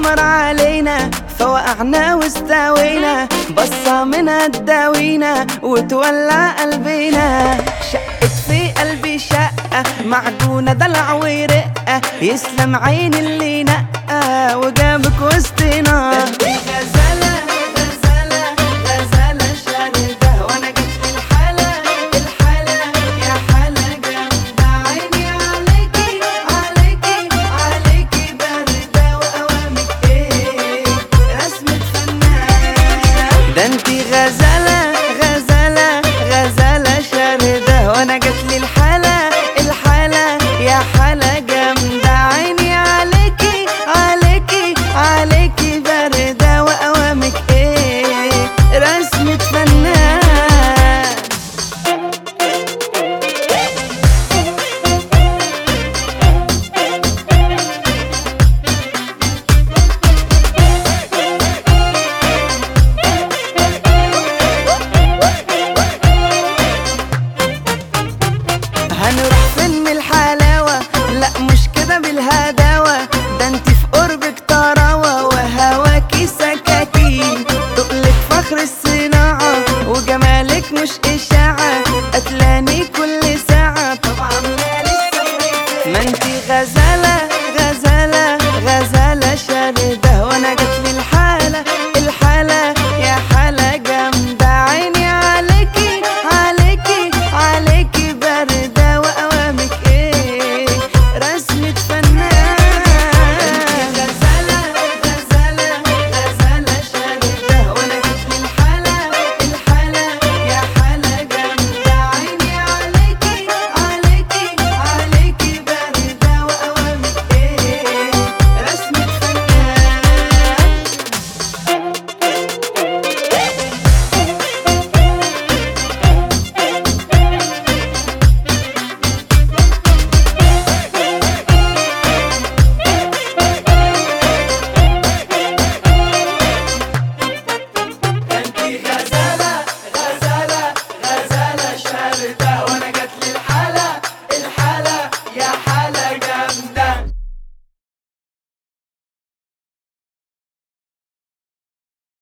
القمر علينا فوقعنا واستوينا، بصة منها تداوينا وتولع قلبينا. شقت في قلبي شقة معجونة دلع ورقة، يسلم عين اللي نقى وجابك وسطنا. غزالة غزالة غزالة شاردة وانا جيت للحالة الحالة يا حالة جامدة، عيني عليكي عليكي عليكي باردة وأوامك ايه رسمة فنان. ده انتي غزالة غزالة غزالة شاردة وانا جيت للحالة الحالة يا حالة جامدة، عيني عليكي عليكي عليكي باردة وأوامك ايه رسمة فنان. هنروح فين من الحلاوة؟ لا مش كده بالهداوة، ده انت في قربك طراوة وهواكي سكاكين، تقلك فخر الصناعة وجمالك مش إشاعة، قتلاني كل